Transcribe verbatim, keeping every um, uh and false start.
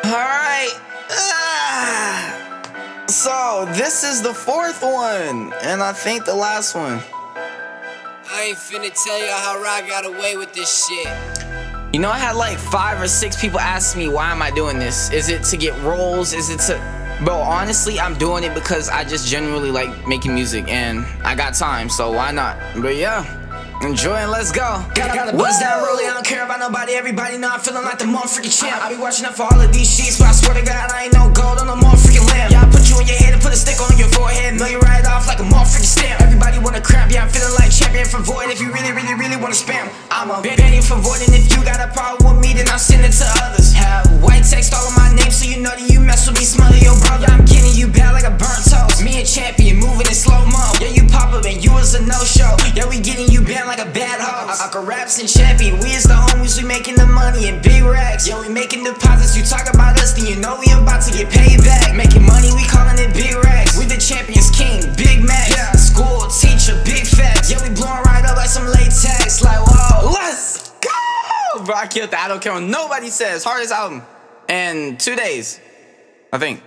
Alright. Ah. So, this is the fourth one, and I think the last one. I ain't finna tell you how I got away with this shit. You know, I had like five or six people ask me, why am I doing this? Is it to get roles? Is it to... Bro, honestly, I'm doing it because I just genuinely like making music, and I got time, so why not? But yeah, enjoy and let's go. Got, got a buzz down rolling, I don't care about nobody. Everybody know I'm feeling like the motherfucking champ. I be watching out for all of these sheets, but I swear to God, I ain't no gold on the motherfucking lamp. Yeah, I put you in your head and put a stick on your forehead, mail you right off like a motherfucking stamp. Everybody wanna crap, yeah, I'm feeling like champion for void. If you really, really, really wanna spam, I'm a ban you for void. And if you got a problem with me, then I'll send it to others. Have white text all of my name, so you know that you mess with me, smell your brother. Yeah, I'm getting you bad like a burnt toast. Me and champion moving in slow-mo. Yeah, you pop up and you was a no-show. Yeah, we getting you banned like a bad host. Uncle Raps and champion, we is the homies, we making the money in big racks. Yeah, we making deposits, you talk about us, then you know we about to get paid back. Making money, we calling it big racks. We the champions king, Big Mac. Yeah, school teacher, big facts. Yeah, we blowing right up like some latex. Like, whoa, Let's go! Bro, I killed that. I don't care what nobody says. Hardest album in two days, I think.